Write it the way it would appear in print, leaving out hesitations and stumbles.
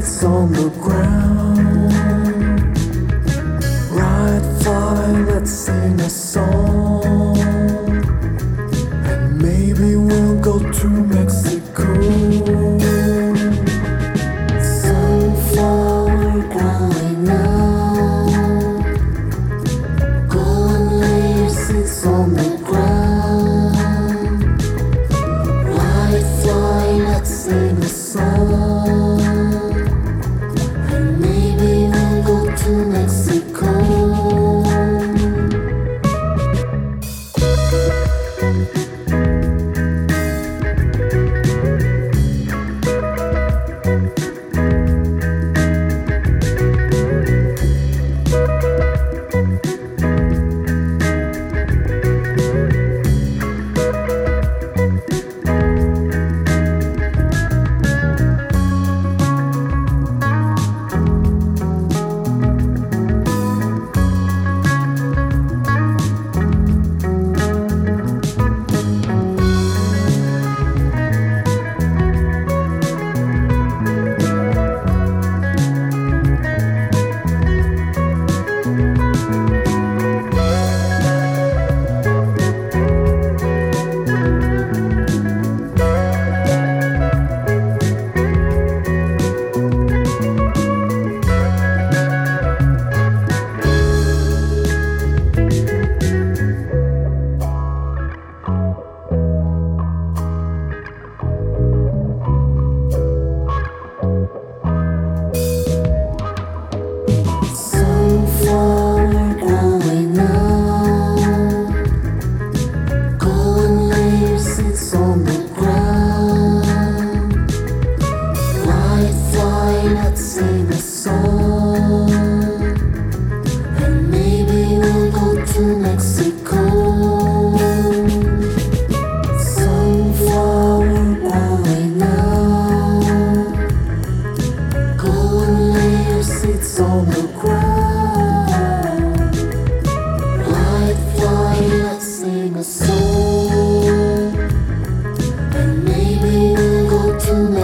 seats on the ground. Ride, fly, let's sing a song. And maybe we'll go to Mexico. Sunflower growing now. Go and lay your seats on the ground. Ride, fly, let's sing a song. And maybe we'll go to Mexico. Sunflower growing now. Go and lay your seats on the ground. Ride, fly, let's sing a song. And maybe we'll go to Mexico. Sunflower growing now. Go and lay your seats on the ground. Ride, fly, let's sing a song. And maybe we'll go to